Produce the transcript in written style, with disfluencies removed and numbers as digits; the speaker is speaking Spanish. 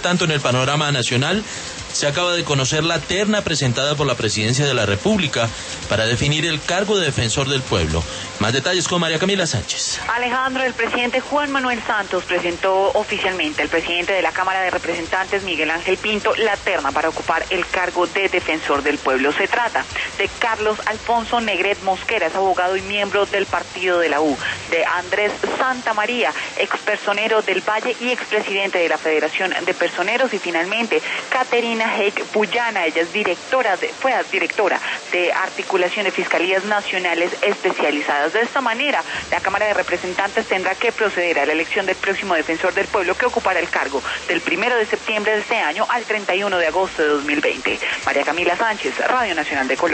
tanto, en el panorama nacional se acaba de conocer la terna presentada por la Presidencia de la República para definir el cargo de defensor del pueblo. Más detalles con María Camila Sánchez. Alejandro, el presidente Juan Manuel Santos presentó oficialmente al presidente de la Cámara de Representantes, Miguel Ángel Pinto, la terna para ocupar el cargo de defensor del pueblo. Se trata de Carlos Alfonso Negret Mosquera, es abogado y miembro del partido de la U; de Andrés Santamaría, expersonero del Valle y expresidente de la Federación de Personeros; y finalmente Caterina Heik Puyana, ella es fue directora de articulación de fiscalías nacionales especializadas. De esta manera, la Cámara de Representantes tendrá que proceder a la elección del próximo defensor del pueblo, que ocupará el cargo del 1 de septiembre de este año al 31 de agosto de 2020. María Camila Sánchez, Radio Nacional de Colombia.